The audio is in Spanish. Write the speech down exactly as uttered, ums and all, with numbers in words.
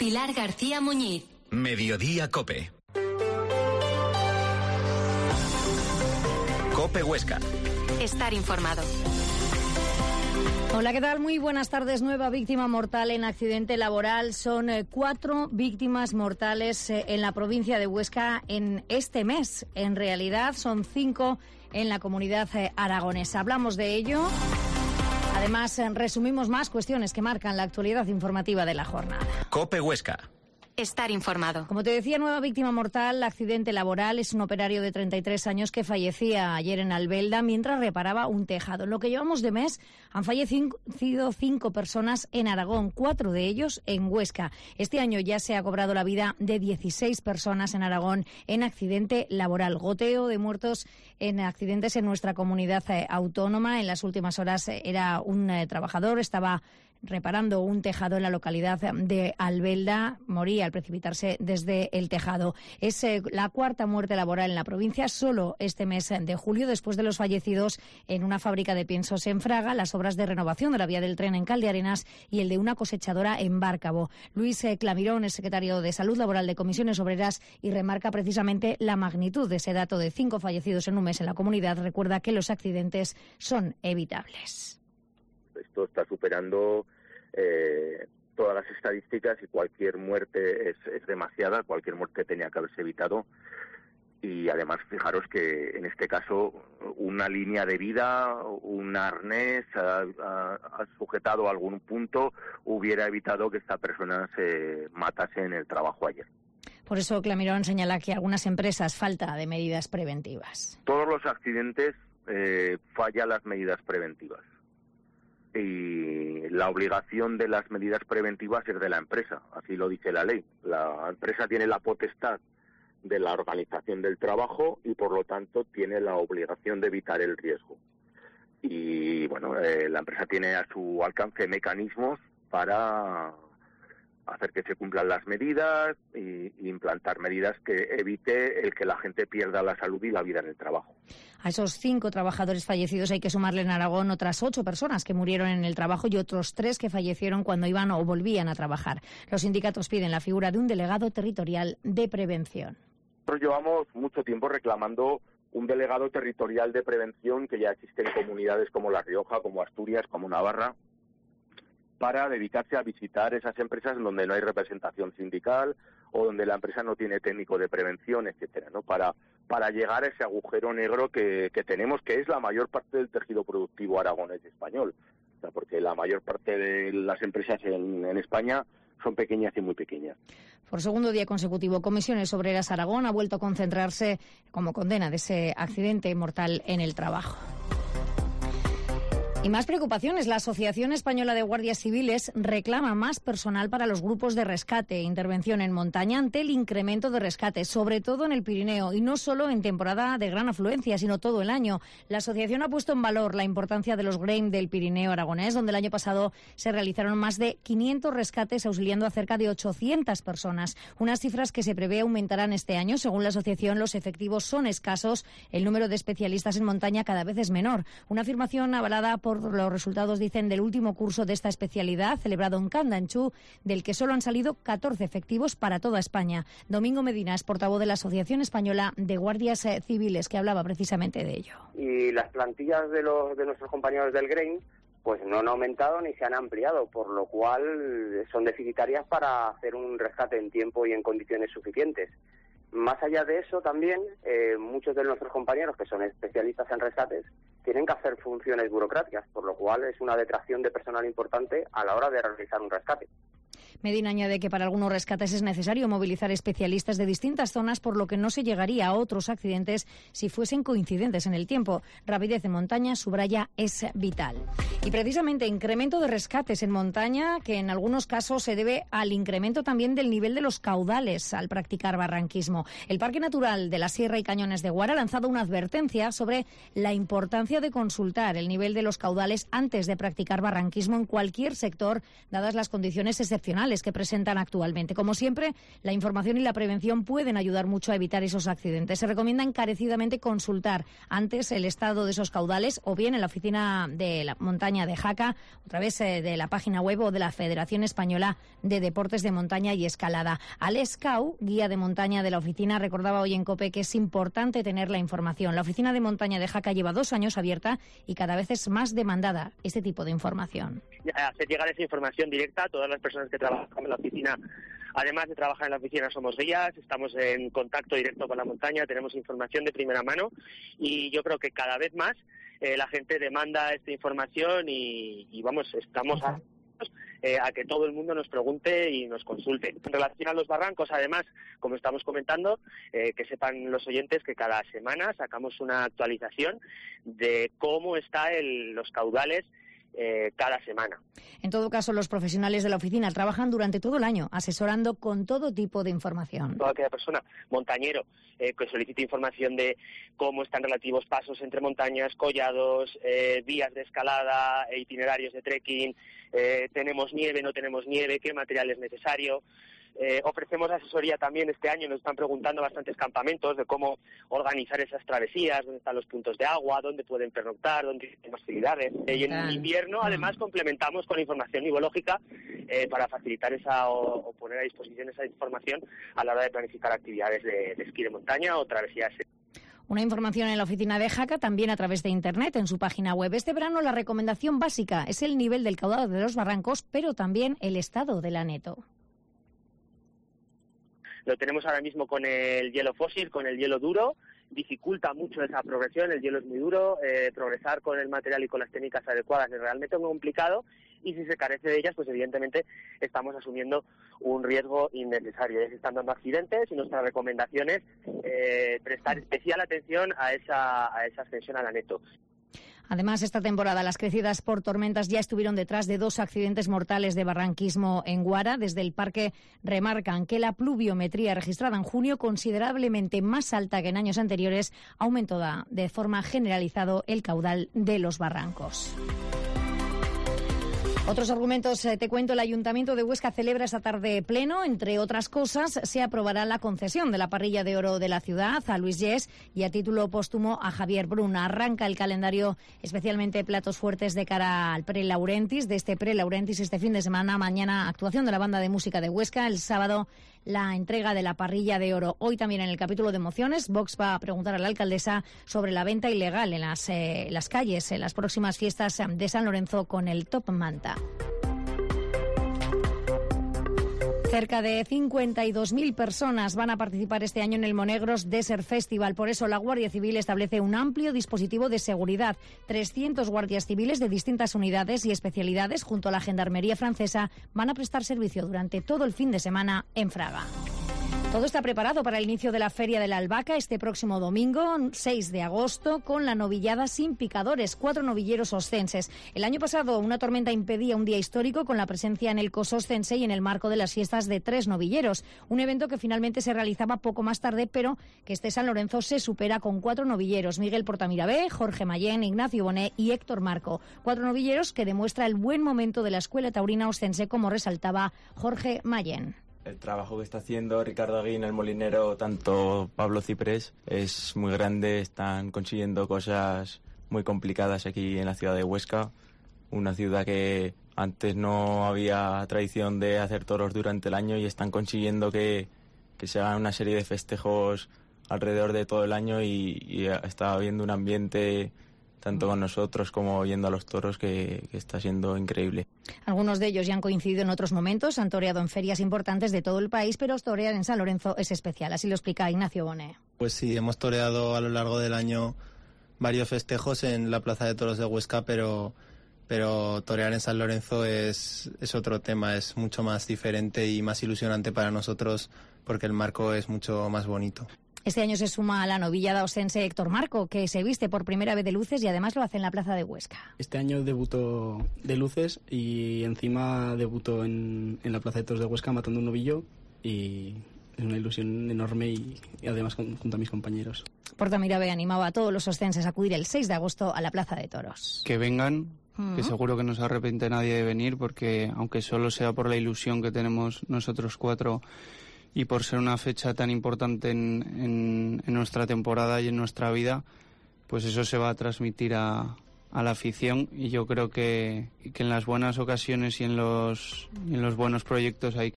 Pilar García Muñiz. Mediodía Cope. Cope Huesca. Estar informado. Hola, ¿qué tal? Muy buenas tardes. Nueva víctima mortal en accidente laboral. Son eh, cuatro víctimas mortales eh, en la provincia de Huesca en este mes. En realidad son cinco en la comunidad eh, aragonesa. Hablamos de ello. Además, eh, resumimos más cuestiones que marcan la actualidad informativa de la jornada. Cope Huesca. Estar informado. Como te decía, nueva víctima mortal, accidente laboral. Es un operario de treinta y tres años que fallecía ayer en Albelda mientras reparaba un tejado. En lo que llevamos de mes han fallecido cinco personas en Aragón, cuatro de ellos en Huesca. Este año ya se ha cobrado la vida de dieciséis personas en Aragón en accidente laboral. Goteo de muertos en accidentes en nuestra comunidad eh, autónoma. En las últimas horas eh, era un eh, trabajador, estaba reparando un tejado en la localidad de Albelda, moría al precipitarse desde el tejado. Es eh, la cuarta muerte laboral en la provincia, solo este mes de julio, después de los fallecidos en una fábrica de piensos en Fraga, las obras de renovación de la vía del tren en Caldearenas y el de una cosechadora en Bárcabo. Luis eh, Clamirón es secretario de Salud Laboral de Comisiones Obreras y remarca precisamente la magnitud de ese dato de cinco fallecidos en un mes en la comunidad. Recuerda que los accidentes son evitables. Esto está superando eh, todas las estadísticas y cualquier muerte es, es demasiada, cualquier muerte tenía que haberse evitado. Y además, fijaros que en este caso una línea de vida, un arnés ha, ha, ha sujetado a algún punto, hubiera evitado que esta persona se matase en el trabajo ayer. Por eso Clamirón señala que algunas empresas falta de medidas preventivas. Todos los accidentes eh, fallan las medidas preventivas. Y la obligación de las medidas preventivas es de la empresa, así lo dice la ley. La empresa tiene la potestad de la organización del trabajo y por lo tanto tiene la obligación de evitar el riesgo. Y bueno, eh, la empresa tiene a su alcance mecanismos para hacer que se cumplan las medidas y implantar medidas que evite el que la gente pierda la salud y la vida en el trabajo. A esos cinco trabajadores fallecidos hay que sumarle en Aragón otras ocho personas que murieron en el trabajo y otros tres que fallecieron cuando iban o volvían a trabajar. Los sindicatos piden la figura de un delegado territorial de prevención. Nosotros llevamos mucho tiempo reclamando un delegado territorial de prevención que ya existe en comunidades como La Rioja, como Asturias, como Navarra, para dedicarse a visitar esas empresas en donde no hay representación sindical o donde la empresa no tiene técnico de prevención, etcétera, ¿no? Para para llegar a ese agujero negro que, que tenemos, que es la mayor parte del tejido productivo aragonés español. O sea, porque la mayor parte de las empresas en, en España son pequeñas y muy pequeñas. Por segundo día consecutivo, Comisiones Obreras Aragón ha vuelto a concentrarse como condena de ese accidente mortal en el trabajo. Y más preocupaciones. La Asociación Española de Guardias Civiles reclama más personal para los grupos de rescate e intervención en montaña ante el incremento de rescates, sobre todo en el Pirineo, y no solo en temporada de gran afluencia, sino todo el año. La asociación ha puesto en valor la importancia de los G R E I M del Pirineo aragonés, donde el año pasado se realizaron más de quinientos rescates auxiliando a cerca de ochocientas personas. Unas cifras que se prevé aumentarán este año. Según la asociación, los efectivos son escasos, el número de especialistas en montaña cada vez es menor. Una afirmación avalada por por los resultados, dicen, del último curso de esta especialidad celebrado en Candanchú, del que solo han salido catorce efectivos para toda España. Domingo Medina es portavoz de la Asociación Española de Guardias Civiles, que hablaba precisamente de ello. Y las plantillas de los de nuestros compañeros del G R E I M pues no han aumentado ni se han ampliado, por lo cual son deficitarias para hacer un rescate en tiempo y en condiciones suficientes. Más allá de eso, también, eh, muchos de nuestros compañeros que son especialistas en rescates tienen que hacer funciones burocráticas, por lo cual es una detracción de personal importante a la hora de realizar un rescate. Medina añade que para algunos rescates es necesario movilizar especialistas de distintas zonas, por lo que no se llegaría a otros accidentes si fuesen coincidentes en el tiempo. Rapidez en montaña, subraya, es vital. Y precisamente incremento de rescates en montaña, que en algunos casos se debe al incremento también del nivel de los caudales al practicar barranquismo. El Parque Natural de la Sierra y Cañones de Guara ha lanzado una advertencia sobre la importancia de consultar el nivel de los caudales antes de practicar barranquismo en cualquier sector, dadas las condiciones excepcionales excepcionales que presentan actualmente. Como siempre, la información y la prevención pueden ayudar mucho a evitar esos accidentes. Se recomienda encarecidamente consultar antes el estado de esos caudales o bien en la oficina de la montaña de Jaca, a través de la página web o de la Federación Española de Deportes de Montaña y Escalada. Alex Cau, guía de montaña de la oficina, recordaba hoy en COPE que es importante tener la información. La oficina de montaña de Jaca lleva dos años abierta y cada vez es más demandada este tipo de información. Hacer llegar esa información directa a todas las personas que trabajan en la oficina. Además de trabajar en la oficina, somos guías, estamos en contacto directo con la montaña, tenemos información de primera mano y yo creo que cada vez más eh, la gente demanda esta información y, y vamos, estamos a, eh, a que todo el mundo nos pregunte y nos consulte. En relación a los barrancos, además, como estamos comentando, eh, que sepan los oyentes que cada semana sacamos una actualización de cómo están los caudales Eh, cada semana. En todo caso, los profesionales de la oficina trabajan durante todo el año asesorando con todo tipo de información. Toda aquella persona, montañero, eh, que solicite información de cómo están relativos pasos entre montañas, collados, eh, vías de escalada, e itinerarios de trekking, eh, tenemos nieve, no tenemos nieve, qué material es necesario. Eh, ofrecemos asesoría también este año, nos están preguntando bastantes campamentos de cómo organizar esas travesías, dónde están los puntos de agua, dónde pueden pernoctar, dónde tienen facilidades. Eh, y en el invierno, además, complementamos con información nivológica eh, para facilitar esa o, o poner a disposición esa información a la hora de planificar actividades de, de esquí de montaña o travesías. Una información en la oficina de Jaca, también a través de Internet, en su página web. Este verano la recomendación básica es el nivel del caudal de los barrancos, pero también el estado del aneto. Lo tenemos ahora mismo con el hielo fósil, con el hielo duro, dificulta mucho esa progresión, el hielo es muy duro, eh, progresar con el material y con las técnicas adecuadas es realmente muy complicado y si se carece de ellas, pues evidentemente estamos asumiendo un riesgo innecesario. Ya se están dando accidentes y nuestra recomendación es eh, prestar especial atención a esa, a esa ascensión al aneto. Además, esta temporada las crecidas por tormentas ya estuvieron detrás de dos accidentes mortales de barranquismo en Guara. Desde el parque remarcan que la pluviometría registrada en junio, considerablemente más alta que en años anteriores, aumentó de forma generalizada el caudal de los barrancos. Otros argumentos, eh, te cuento, el Ayuntamiento de Huesca celebra esta tarde pleno. Entre otras cosas, se aprobará la concesión de la parrilla de oro de la ciudad a Luis Yes y a título póstumo a Javier Bruna. Arranca el calendario, especialmente platos fuertes de cara al Pre-Laurentis. De este Pre-Laurentis este fin de semana, mañana actuación de la Banda de Música de Huesca, el sábado la entrega de la parrilla de oro. Hoy también en el capítulo de emociones, Vox va a preguntar a la alcaldesa sobre la venta ilegal en las, eh, las calles en las próximas fiestas de San Lorenzo con el Top Manta. Cerca de cincuenta y dos mil personas van a participar este año en el Monegros Desert Festival. Por eso la Guardia Civil establece un amplio dispositivo de seguridad. trescientos guardias civiles de distintas unidades y especialidades junto a la Gendarmería francesa van a prestar servicio durante todo el fin de semana en Fraga. Todo está preparado para el inicio de la Feria de la Albahaca este próximo domingo, seis de agosto, con la novillada sin picadores, cuatro novilleros oscenses. El año pasado una tormenta impedía un día histórico con la presencia en el coso oscense y en el marco de las fiestas de tres novilleros. Un evento que finalmente se realizaba poco más tarde, pero que este San Lorenzo se supera con cuatro novilleros. Miguel Portamirabé, Jorge Mayén, Ignacio Bonet y Héctor Marco. Cuatro novilleros que demuestra el buen momento de la Escuela Taurina Oscense, como resaltaba Jorge Mayén. El trabajo que está haciendo Ricardo Aguín, el molinero, tanto Pablo Ciprés, es muy grande. Están consiguiendo cosas muy complicadas aquí en la ciudad de Huesca, una ciudad que antes no había tradición de hacer toros durante el año y están consiguiendo que, que se hagan una serie de festejos alrededor de todo el año y, y está habiendo un ambiente tanto con nosotros como yendo a los toros, que, que está siendo increíble. Algunos de ellos ya han coincidido en otros momentos, han toreado en ferias importantes de todo el país, pero torear en San Lorenzo es especial, así lo explica Ignacio Bonet. Pues sí, hemos toreado a lo largo del año varios festejos en la Plaza de Toros de Huesca, pero, pero torear en San Lorenzo es, es otro tema, es mucho más diferente y más ilusionante para nosotros porque el marco es mucho más bonito. Este año se suma a la novillada oscense Héctor Marco, que se viste por primera vez de luces y además lo hace en la Plaza de Huesca. Este año debutó de luces y encima debutó en, en la Plaza de Toros de Huesca matando un novillo y es una ilusión enorme y, y además con, junto a mis compañeros. Portamirabé animaba a todos los oscenses a acudir el seis de agosto a la Plaza de Toros. Que vengan, Uh-huh. Que seguro que no se arrepiente nadie de venir, porque aunque solo sea por la ilusión que tenemos nosotros cuatro y por ser una fecha tan importante en, en, en nuestra temporada y en nuestra vida, pues eso se va a transmitir a, a la afición, y yo creo que, que en las buenas ocasiones y en los, en los buenos proyectos hay